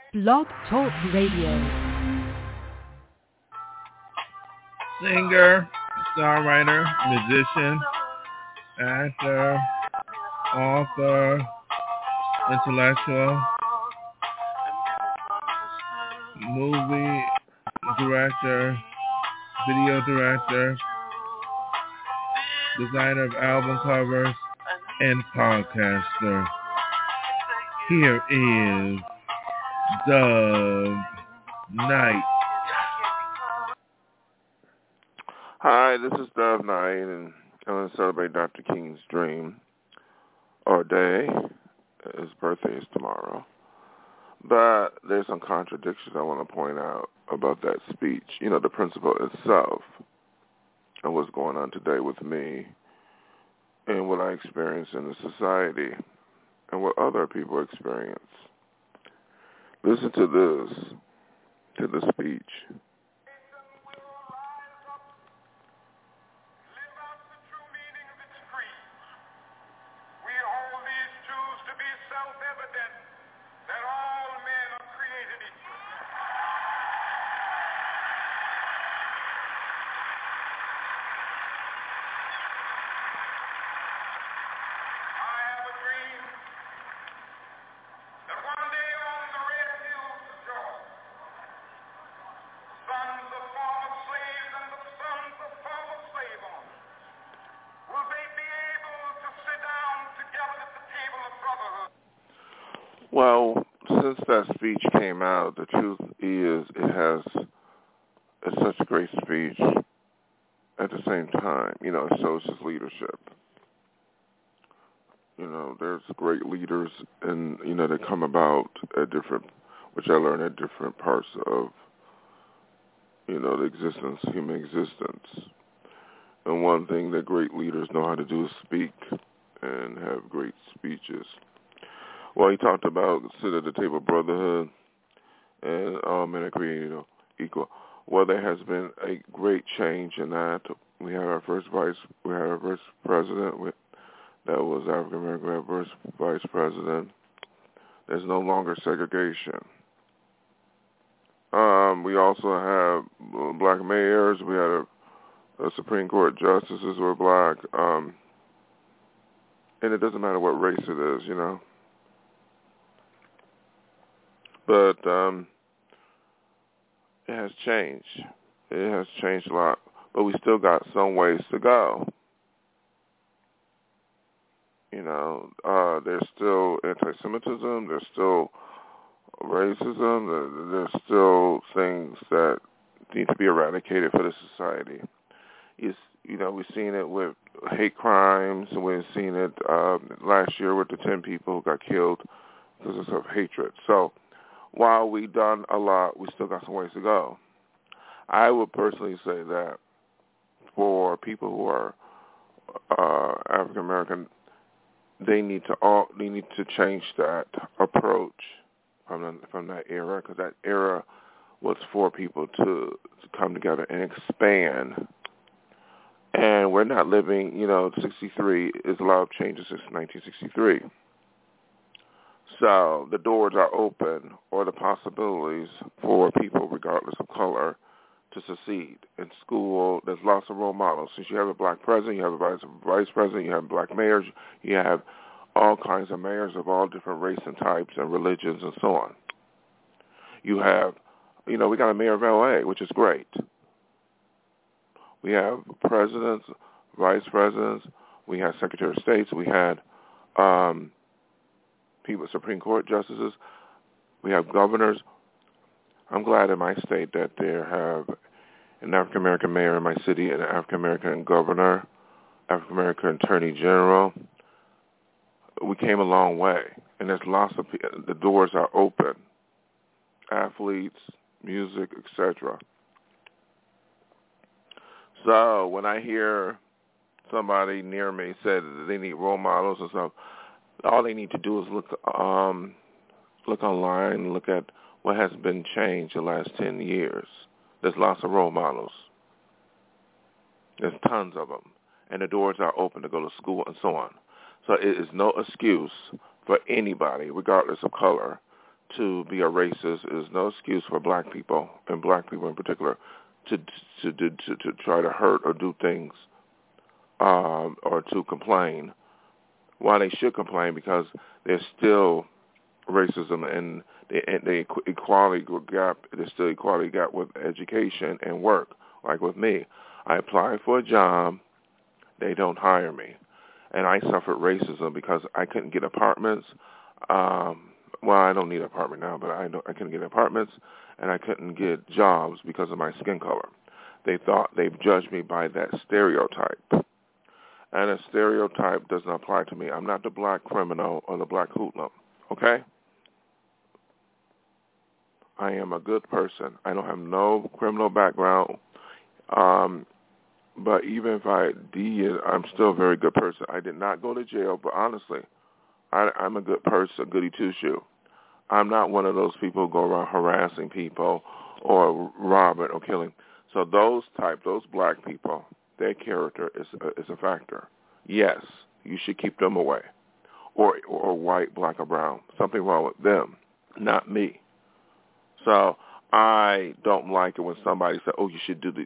Blog Talk Radio. Singer, songwriter, musician, actor, author, intellectual, movie director, video director, designer of album covers, and podcaster. Here is Dove Knight. Hi, this is Dove Knight, and I'm going to celebrate Dr. King's dream, or day. His birthday is tomorrow. But there's some contradictions I want to point out about that speech. You know, the principle itself and what's going on today with me and what I experience in the society and what other people experience. Listen to the speech. Well, since that speech came out, the truth is it's such a great speech. At the same time, you know, it shows his leadership. You know, there's great leaders, and you know, they come about at different, which I learned at different parts of, you know, the existence, human existence. And one thing that great leaders know how to do is speak and have great speeches. Well, he talked about sit at the table brotherhood and all men are created equal. Well, there has been a great change in that. We had our first president that was African American. We had our first vice president. There's no longer segregation. We also have black mayors. We had a Supreme Court justices who are black. And it doesn't matter what race it is, you know. But it has changed. It has changed a lot. But we still got some ways to go. You know, there's still anti-Semitism. There's still racism. There's still things that need to be eradicated for the society. You know, we've seen it with hate crimes, and we've seen it last year with the 10 people who got killed because of hatred. So while we've done a lot, we still got some ways to go. I would personally say that for people who are African American, they need to change that approach from that era, because that era was for people to come together and expand. And we're not living, you know, 63 is a lot of changes since 1963. So the doors are open, or the possibilities for people, regardless of color, to succeed. In school, there's lots of role models. Since you have a black president, you have a vice president, you have black mayors, you have all kinds of mayors of all different race and types and religions and so on. You have, you know, we got a mayor of L.A., which is great. We have presidents, vice presidents, we have secretary of states, we had people, Supreme Court justices, we have governors. I'm glad in my state that there have an African-American mayor in my city, an African-American governor, African-American attorney general. We came a long way, and there's lots of the doors are open. Athletes, music, etc. So when I hear somebody near me say that they need role models and stuff, all they need to do is look online, look at what has been changed the last 10 years. There's lots of role models. There's tons of them. And the doors are open to go to school and so on. So it is no excuse for anybody, regardless of color, to be a racist is no excuse for black people, and black people in particular, to try to hurt or do things or to complain. While they should complain, because there's still racism and the equality gap. There's still equality gap with education and work. Like with me, I applied for a job, they don't hire me, and I suffered racism because I couldn't get apartments. Well, I don't need an apartment now, but I couldn't get apartments, and I couldn't get jobs because of my skin color. They've judged me by that stereotype, and a stereotype doesn't apply to me. I'm not the black criminal or the black hoodlum, okay? I am a good person. I don't have no criminal background, but even if I did, I'm still a very good person. I did not go to jail, but honestly, I'm a good person, goody two-shoe. I'm not one of those people who go around harassing people or robbing or killing. So those black people, their character is a factor. Yes, you should keep them away, or white, black, or brown. Something wrong with them, not me. So I don't like it when somebody says, "Oh, you should do the,"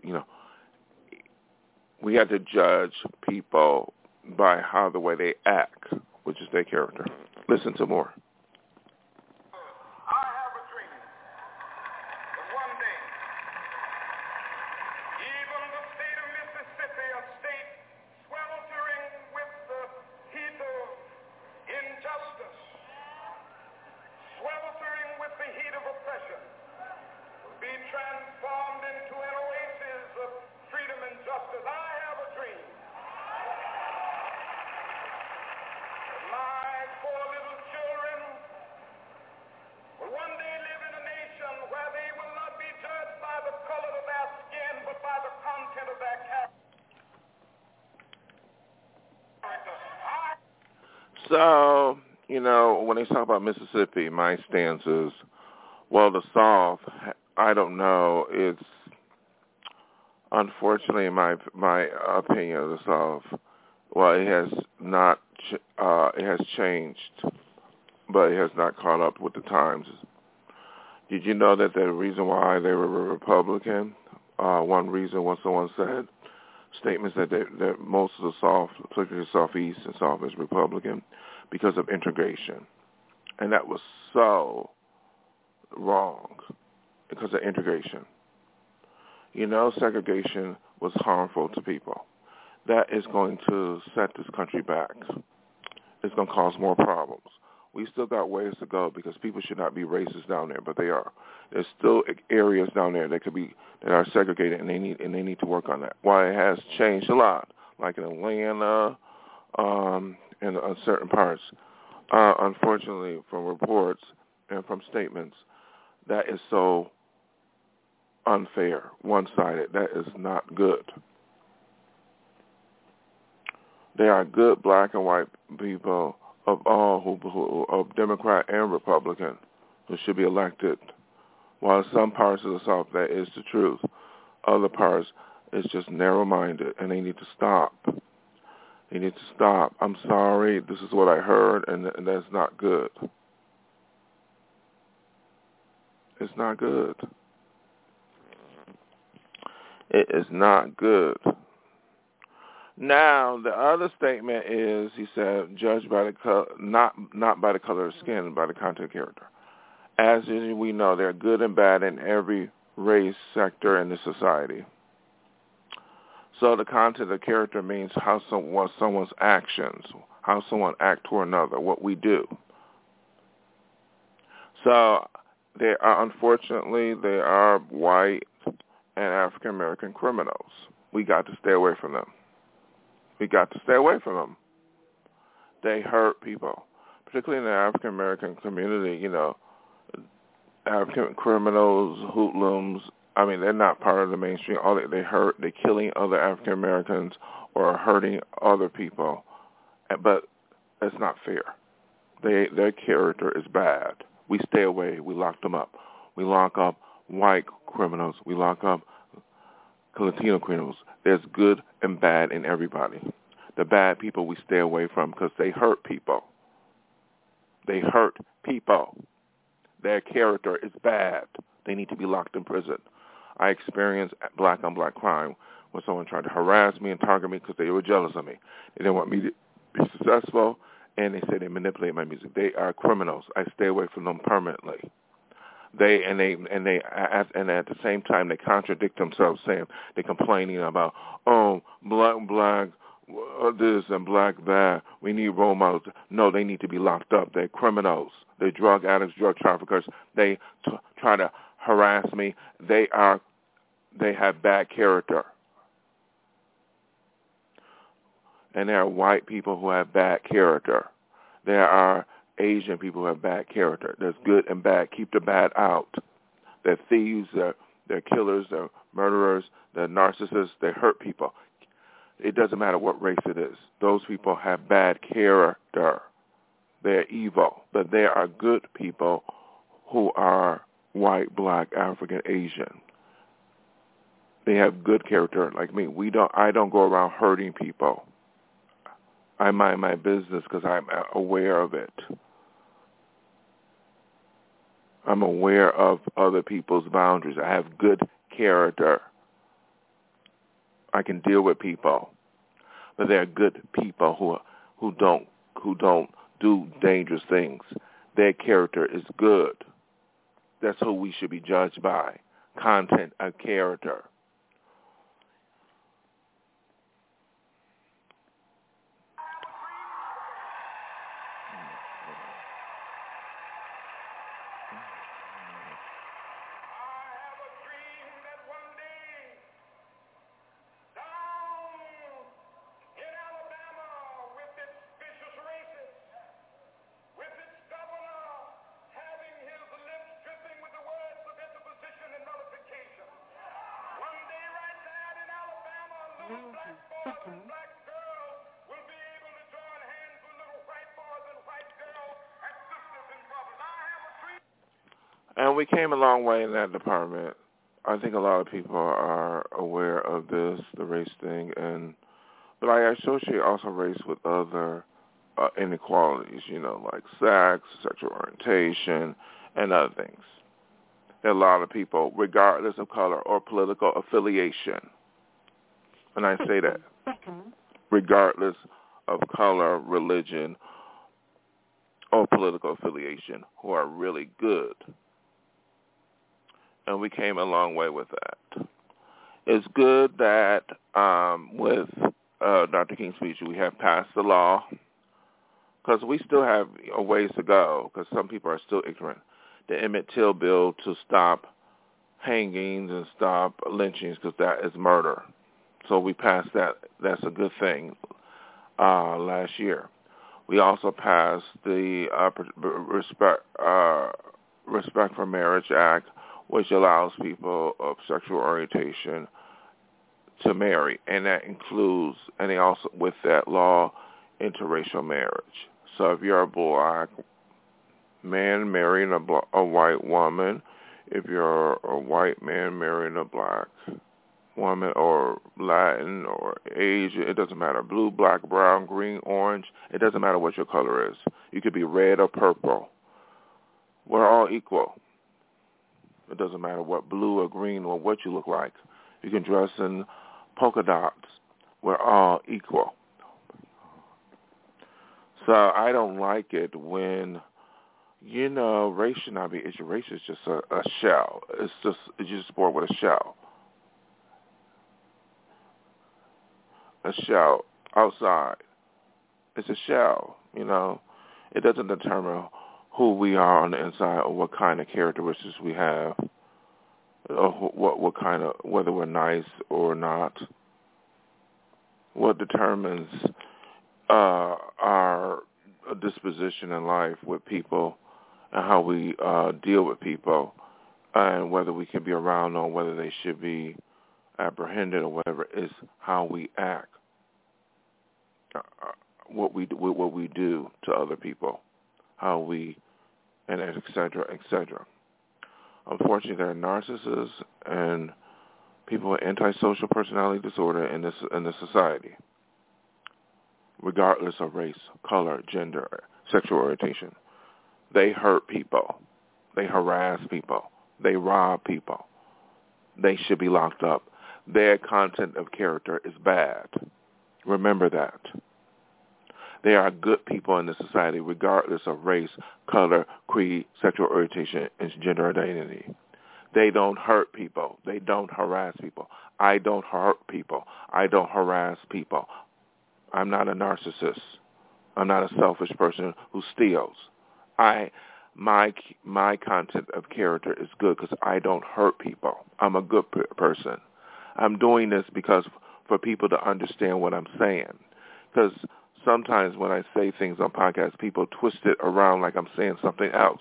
We have to judge people by the way they act, which is their character. Listen to more. I have a dream that one day, even the state of Mississippi, a state sweltering with the heat of injustice, sweltering with the heat of oppression, will be transformed into an oasis of freedom and justice. I have a dream. My four little children will one day live in a nation where they will not be judged by the color of their skin, but by the content of their character. So, when they talk about Mississippi, my stance is, well, the South, I don't know. It's, unfortunately, in my opinion of the South, well, it has not, it has changed, but it has not caught up with the times. Did you know that the reason why they were Republican, one reason was someone said, statements that most of the South, particularly the Southeast and South, is Republican because of integration. And that was so wrong because of integration. Segregation was harmful to people. That is going to set this country back. It's going to cause more problems. We still got ways to go because people should not be racist down there, but they are. There's still areas down there that are segregated, and they need to work on that. While it has changed a lot, like in Atlanta, and certain parts, unfortunately, from reports and from statements, that is so unfair, one-sided. That is not good. There are good black and white people of all who of Democrat and Republican who should be elected. While in some parts of the South that is the truth, other parts is just narrow-minded, and they need to stop. They need to stop. I'm sorry, this is what I heard, and that's not good. It's not good. It is not good. Now, the other statement is, he said, judged by the not by the color of skin, by the content of character. As we know, there are good and bad in every race, sector in the society. So the content of character means how someone's actions, how someone acts toward another, what we do. So unfortunately, there are white and African American criminals. We got to stay away from them. We got to stay away from them. They hurt people, particularly in the African American community. African criminals, hoodlums. I mean, they're not part of the mainstream. They're killing other African Americans or hurting other people, but that's not fair. Their character is bad. We stay away. We lock them up. We lock up white criminals. We lock up Latino criminals. There's good and bad in everybody. The bad people we stay away from because they hurt people. They hurt people. Their character is bad. They need to be locked in prison. I experienced black-on-black crime when someone tried to harass me and target me because they were jealous of me. They didn't want me to be successful, and they said they manipulate my music. They are criminals. I stay away from them permanently. They at the same time they contradict themselves, saying they're complaining about black this and black that. We need role models. No, they need to be locked up. They're criminals. They're drug addicts, drug traffickers. They try to harass me. They have bad character. And there are white people who have bad character. There are Asian people who have bad character. There's good and bad. Keep the bad out. They're thieves. They're killers. They're murderers. They're narcissists. They hurt people. It doesn't matter what race it is. Those people have bad character. They're evil. But there are good people who are white, black, African, Asian. They have good character like me. I don't go around hurting people. I mind my business because I'm aware of it. I'm aware of other people's boundaries. I have good character. I can deal with people. But there are good people who don't do dangerous things. Their character is good. That's who we should be judged by. Content of character. And we came a long way in that department. I think a lot of people are aware of this, the race thing, but I associate also race with other inequalities, like sex, sexual orientation, and other things. There are a lot of people, regardless of color or political affiliation, and I say that, regardless of color, religion, or political affiliation, who are really good. And we came a long way with that. It's good that with Dr. King's speech, we have passed the law, because we still have a ways to go, because some people are still ignorant. The Emmett Till bill to stop hangings and stop lynchings, because that is murder. So we passed that. That's a good thing last year. We also passed the Respect for Marriage Act, which allows people of sexual orientation to marry, and that includes, and they also, with that law, interracial marriage. So if you're a black man marrying a white woman, if you're a white man marrying a black woman, or Latin, or Asian, it doesn't matter, blue, black, brown, green, orange, it doesn't matter what your color is. You could be red or purple. We're all equal. It doesn't matter what blue or green or what you look like. You can dress in polka dots. We're all equal. So I don't like it when, race should not be issue. Race is just a shell. It's just a sport with a shell. A shell outside. It's a shell, It doesn't determine who we are on the inside, or what kind of characteristics we have, or what kind of, whether we're nice or not. What determines our disposition in life with people, and how we deal with people, and whether we can be around them, whether they should be apprehended or whatever, is how we act, what we do to other people, how we, and et cetera, et cetera. Unfortunately, there are narcissists and people with antisocial personality disorder in this society, regardless of race, color, gender, sexual orientation. They hurt people. They harass people. They rob people. They should be locked up. Their content of character is bad. Remember that. They are good people in the society regardless of race, color, creed, sexual orientation, and gender identity. They don't hurt people. They don't harass people. I don't hurt people. I don't harass people. I'm not a narcissist. I'm not a selfish person who steals. My content of character is good because I don't hurt people. I'm a good person. I'm doing this because for people to understand what I'm saying. Because sometimes when I say things on podcasts, people twist it around like I'm saying something else.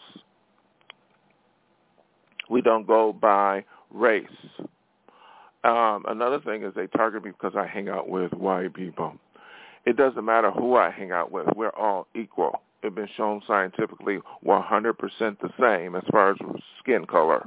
We don't go by race. Another thing is they target me because I hang out with white people. It doesn't matter who I hang out with. We're all equal. It's been shown scientifically 100% the same as far as skin color.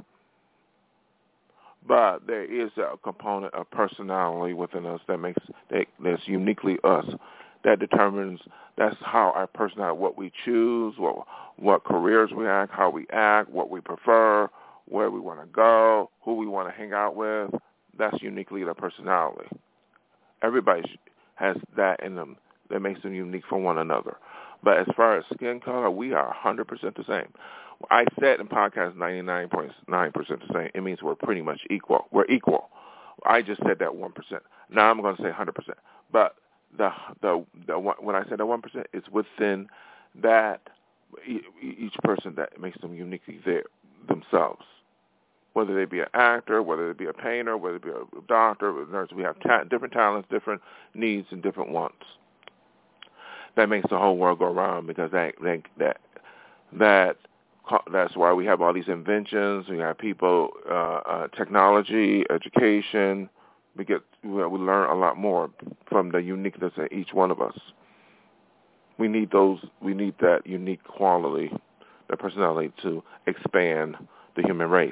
But there is a component of personality within us that's uniquely us, that determines, that's how our personality, what we choose, what careers we act, how we act, what we prefer, where we want to go, who we want to hang out with. That's uniquely the personality. Everybody has that in them that makes them unique from one another. But as far as skin color, we are 100% the same. I said in podcast 99.9% the same. It means we're pretty much equal. We're equal. I just said that 1%. Now I'm going to say 100%. But when I said that 1%, it's within that each person that makes them uniquely themselves. Whether they be an actor, whether they be a painter, whether they be a doctor, a nurse, we have different talents, different needs, and different wants. That makes the whole world go around because that's why we have all these inventions. We have people, technology, education. We learn a lot more from the uniqueness in each one of us. We need that unique quality, that personality to expand the human race.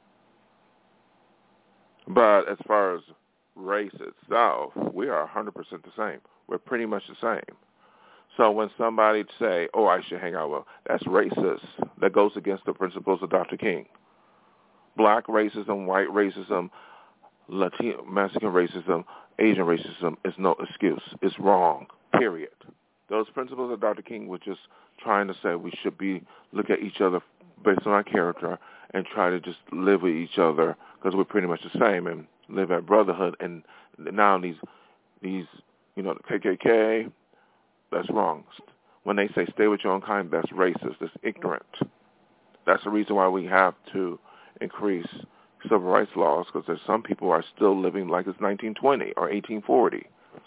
But as far as race itself, we are 100% the same. We're pretty much the same. So when somebody say, oh, I should hang out with, that's racist. That goes against the principles of Dr. King. Black racism, white racism, Latino, Mexican racism, Asian racism is no excuse. It's wrong, period. Those principles of Dr. King were just trying to say we should look at each other based on our character and try to just live with each other because we're pretty much the same and live at brotherhood. And now these the KKK, that's wrong. When they say stay with your own kind, that's racist. That's ignorant. That's the reason why we have to increase civil rights laws, because there's some people who are still living like it's 1920 or 1840.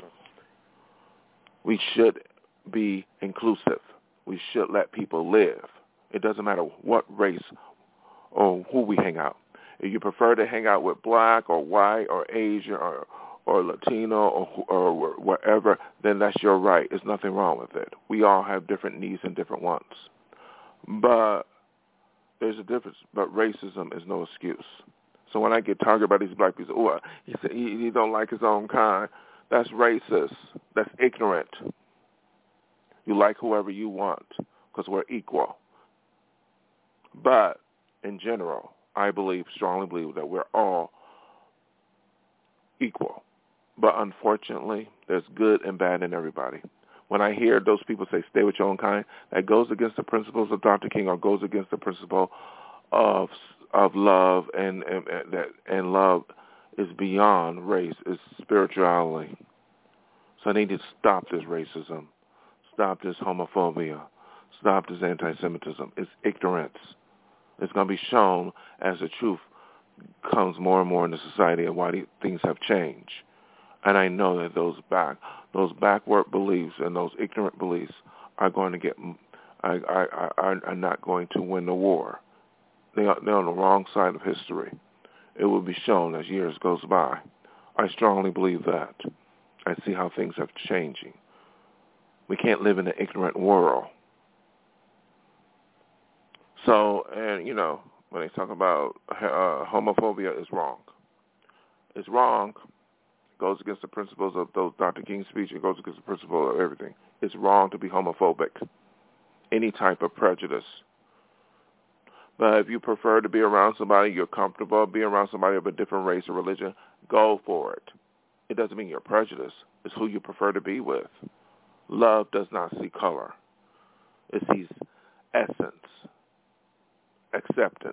We should be inclusive. We should let people live. It doesn't matter what race or who we hang out. If you prefer to hang out with black or white or Asian or Latino or whatever, then that's your right. There's nothing wrong with it. We all have different needs and different wants. But there's a difference. But racism is no excuse. So when I get targeted by these black people, oh, he said he don't like his own kind, that's racist. That's ignorant. You like whoever you want because we're equal. But in general, I strongly believe that we're all equal. But unfortunately, there's good and bad in everybody. When I hear those people say, stay with your own kind, that goes against the principles of Dr. King or goes against the principle of love, and love is beyond race, it's spirituality. So I need to stop this racism, stop this homophobia, stop this anti-Semitism. It's ignorance. It's going to be shown as the truth comes more and more in the society and why things have changed. And I know that those backward beliefs and those ignorant beliefs are going to are not going to win the war. They're on the wrong side of history. It will be shown as years goes by. I strongly believe that. I see how things are changing. We can't live in an ignorant world. So, and when they talk about homophobia, is wrong. It's wrong. It goes against the principles of those Dr. King's speech. It goes against the principle of everything. It's wrong to be homophobic. Any type of prejudice. But if you prefer to be around somebody, you're comfortable being around somebody of a different race or religion, go for it. It doesn't mean you're prejudiced. It's who you prefer to be with. Love does not see color. It sees essence, acceptance.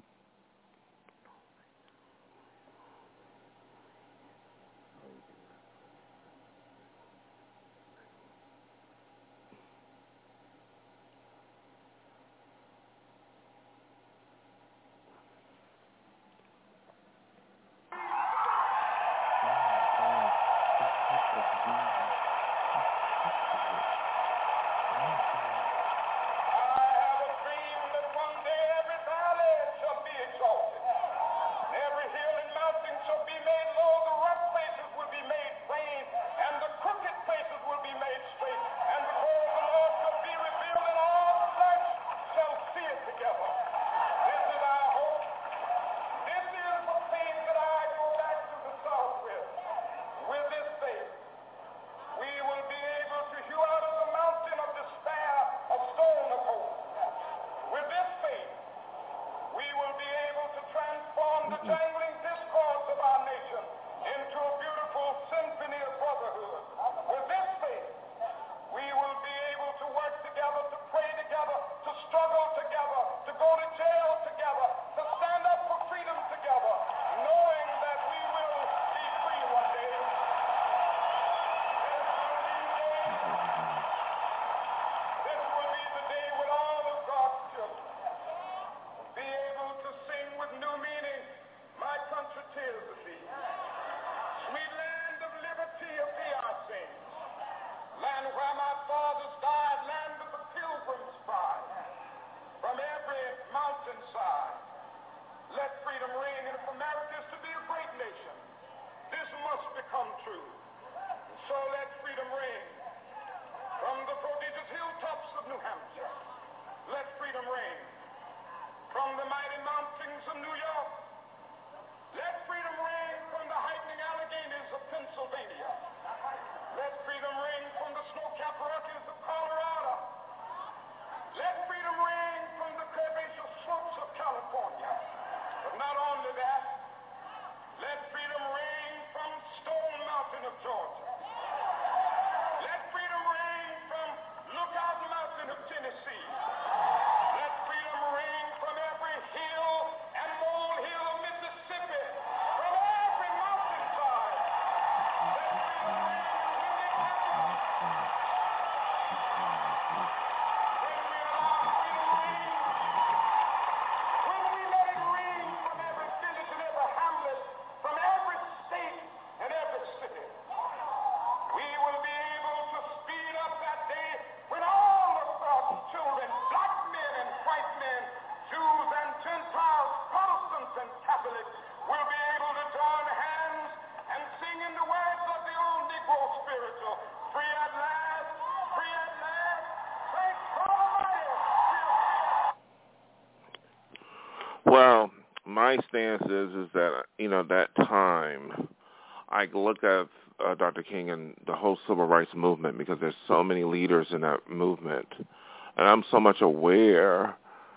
Well, my stance is that, that time, I look at Dr. King and the whole civil rights movement because there's so many leaders in that movement. And I'm so much aware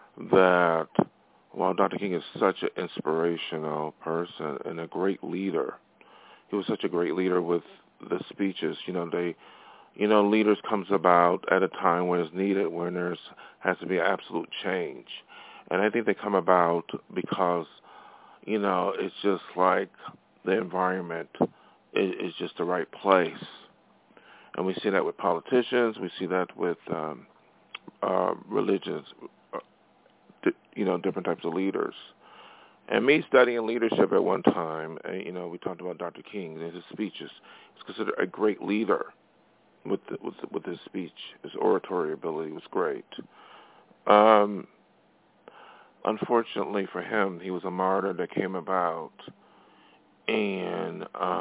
that while Dr. King is such an inspirational person and a great leader, he was such a great leader with the speeches. Leaders comes about at a time when it's needed, when has to be absolute change. And I think they come about because, it's just like the environment is just the right place. And we see that with politicians. We see that with religions, different types of leaders. And me studying leadership at one time, we talked about Dr. King and his speeches. He was considered a great leader with his speech. His oratory ability was great. Unfortunately for him, he was a martyr that came about and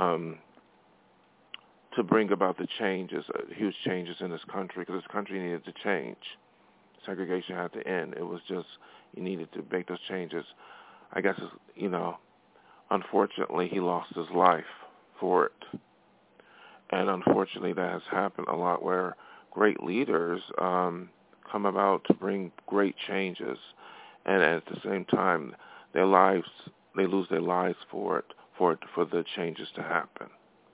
to bring about the changes, huge changes in this country, because this country needed to change. Segregation had to end. It was just, you needed to make those changes. I guess, unfortunately, he lost his life for it. And unfortunately, that has happened a lot where great leaders come about to bring great changes. and at the same time, they lose their lives for the changes to happen.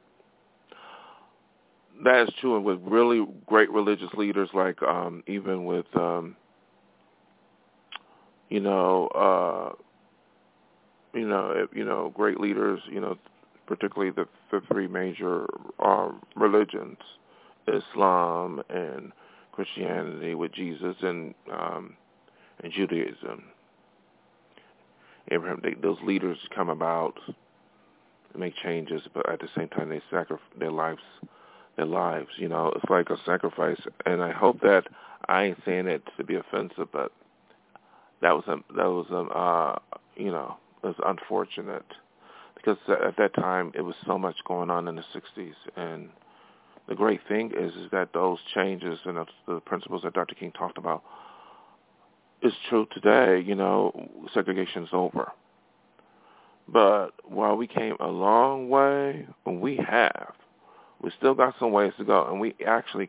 That is true with really great religious leaders, like even with great leaders, particularly the three major religions, Islam and Christianity with Jesus and Judaism. Abraham, those leaders come about, make changes, but at the same time they sacrifice their lives. It's like a sacrifice. And I hope that I ain't saying it to be offensive, but that was unfortunate because at that time it was so much going on in the 60s. And the great thing is that those changes and the principles that Dr. King talked about is true today. Segregation's over. But while we came a long way, we still got some ways to go, and we actually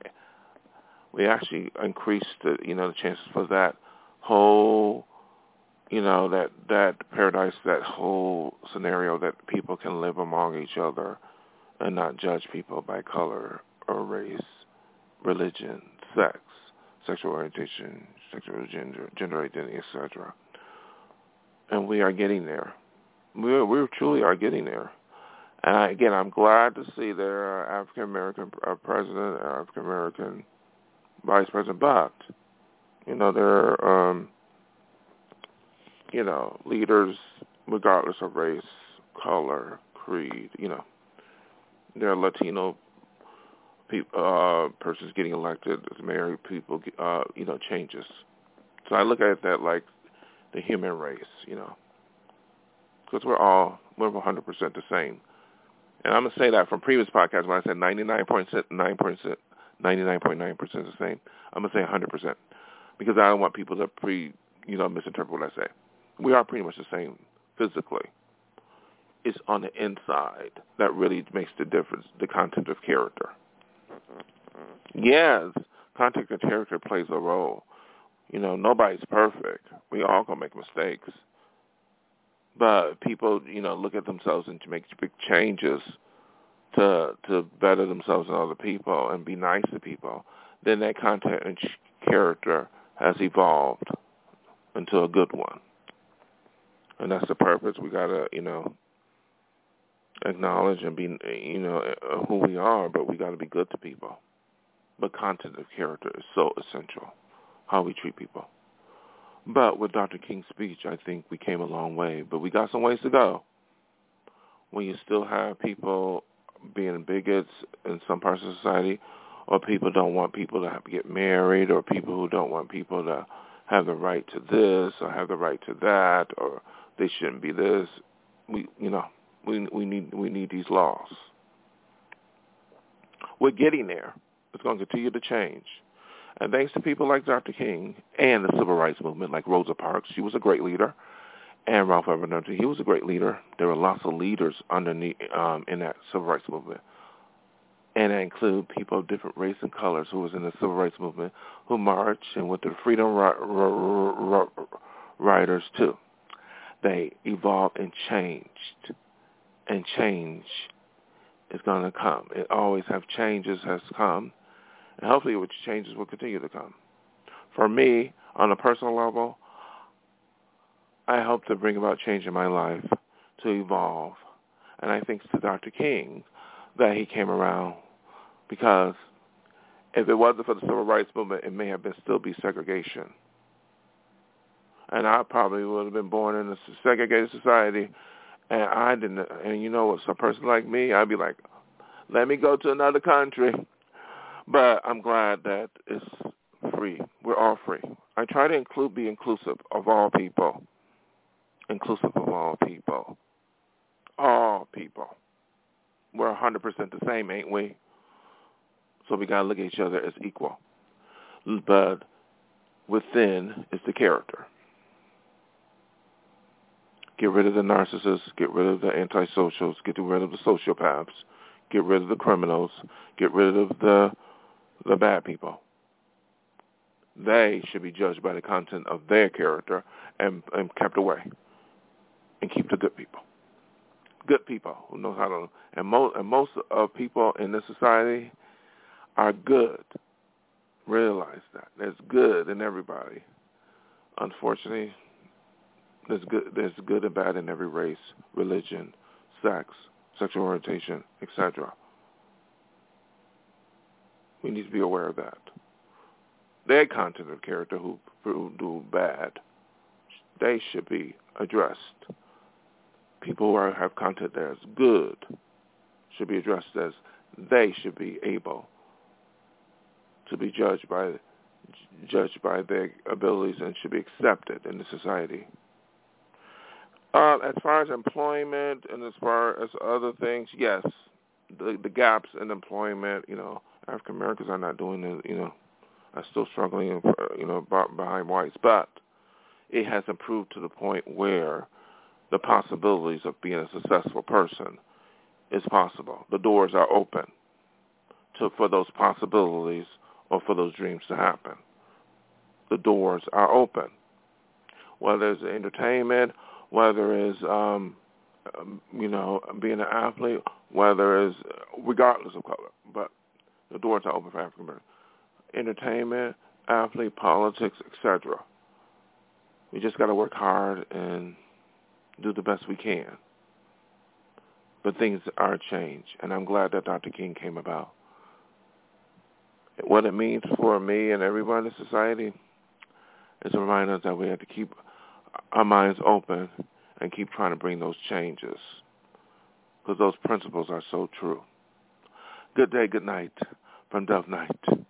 increased the chances for that whole, that paradise, that whole scenario that people can live among each other and not judge people by color or race, religion, sex, sexual orientation, sexual gender identity, etc. And we are getting there. We truly are getting there. And again, I'm glad to see there are African-American president, African-American vice president, but, there are, leaders regardless of race, color, creed, there are Latino persons getting elected, married people, changes. So I look at that like the human race, because we're 100% the same. And I'm going to say that from previous podcasts when I said 99.9% the same. I'm going to say 100% because I don't want people to misinterpret what I say. We are pretty much the same physically. It's on the inside that really makes the difference, the content of character. Yes, content of character plays a role. Nobody's perfect. We all going to make mistakes. But people, look at themselves and to make big changes to better themselves and other people and be nice to people, then that content and character has evolved into a good one. And that's the purpose. We got to, acknowledge and be, who we are, but we got to be good to people. But content of character is so essential, how we treat people. But with Dr. King's speech, I think we came a long way, but we got some ways to go. When you still have people being bigots in some parts of society, or people don't want people to have to get married, or people who don't want people to have the right to this or have the right to that, or they shouldn't be this. We need these laws. We're getting there. It's going to continue to change. And thanks to people like Dr. King and the civil rights movement, like Rosa Parks, she was a great leader, and Ralph Abernathy, he was a great leader. There were lots of leaders underneath in that civil rights movement, and that include people of different race and colors who was in the civil rights movement, who marched and with the freedom riders too. They evolved and changed, and change is going to come. It always have changes has come. And hopefully which changes will continue to come. For me, on a personal level, I hope to bring about change in my life, to evolve. And I think to Dr. King that he came around because if it wasn't for the civil rights movement, it may have still be segregation. And I probably would have been born in a segregated society, and I didn't. And with a person like me, I'd be like, let me go to another country. But I'm glad that it's free. We're all free. I try to be inclusive of all people. Inclusive of all people. All people. We're 100% the same, ain't we? So we got to look at each other as equal. But within is the character. Get rid of the narcissists. Get rid of the antisocials. Get rid of the sociopaths. Get rid of the criminals. Get rid of the bad people. they should be judged by the content of their character and kept away, and keep the good people. Good people who know how to, and most of people in this society are good. Realize that. There's good in everybody. Unfortunately, there's good and bad in every race, religion, sex, sexual orientation, etc. We need to be aware of that. Their content of character who do bad, they should be addressed. People who have content that is good should be addressed as they should be able to be judged by their abilities and should be accepted in the society. As far as employment and as far as other things, yes, the gaps in employment, African Americans are not doing it, are still struggling, behind whites, but it has improved to the point where the possibilities of being a successful person is possible. The doors are open for those possibilities or for those dreams to happen. The doors are open. Whether it's entertainment, whether it's, being an athlete, whether it's regardless of color, but the doors are open for African Americans. Entertainment, athlete, politics, etc. We just got to work hard and do the best we can. But things are changed, and I'm glad that Dr. King came about. What it means for me and everyone in society is a reminder that we have to keep our minds open and keep trying to bring those changes, because those principles are so true. Good day, good night from Dove Night.